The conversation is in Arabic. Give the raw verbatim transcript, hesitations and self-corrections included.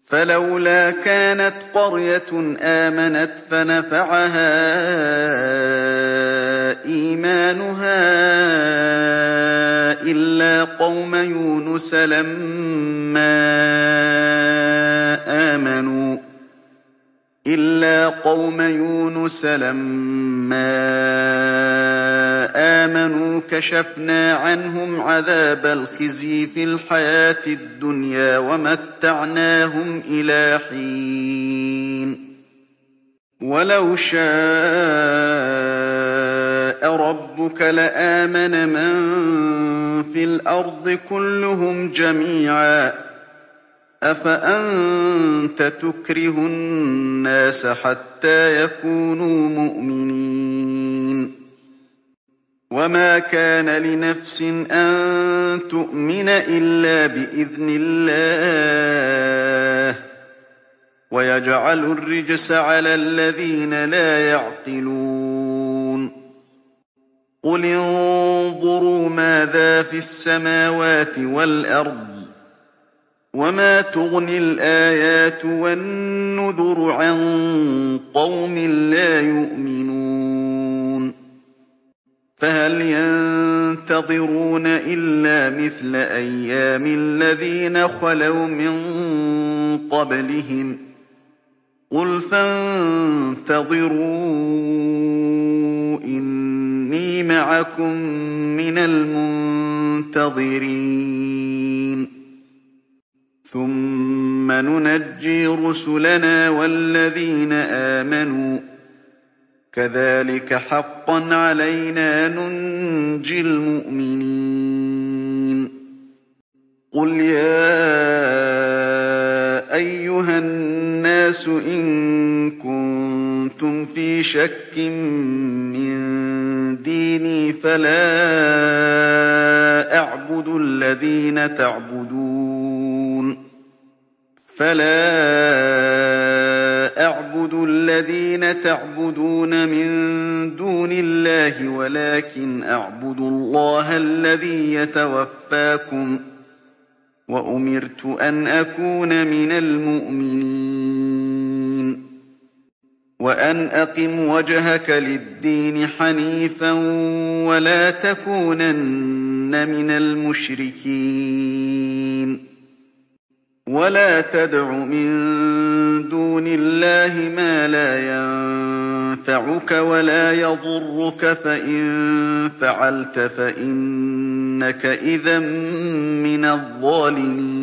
فلولا كانت قرية آمنت فنفعها إيمانها إلا قوم يونس لما آمنوا إلا قوم يونس لما آمنوا كشفنا عنهم عذاب الخزي في الحياة الدنيا ومتعناهم إلى حين ولو شاء ربك لآمن من في الأرض كلهم جميعا أفأنت تكره الناس حتى يكونوا مؤمنين وما كان لنفس أن تؤمن إلا بإذن الله ويجعل الرجس على الذين لا يعقلون قل انظروا ماذا في السماوات والأرض وما تغني الآيات والنذر عن قوم لا يؤمنون فهل ينتظرون إلا مثل أيام الذين خلوا من قبلهم قل فانتظروا إني معكم من المنتظرين ثم ننجي رسلنا والذين آمنوا كذلك حقا علينا ننجي المؤمنين قل يا أيها الناس إن كنتم في شك من ديني فلا أعبد الذين تعبدون فلا أعبد الذين تعبدون من دون الله ولكن أعبد الله الذي يتوفاكم وأمرت أن أكون من المؤمنين وأن أقم وجهك للدين حنيفا ولا تكونن من المشركين ولا تدع من دون الله ما لا ينفعك ولا يضرك فإن فعلت فإنك إذا من الظالمين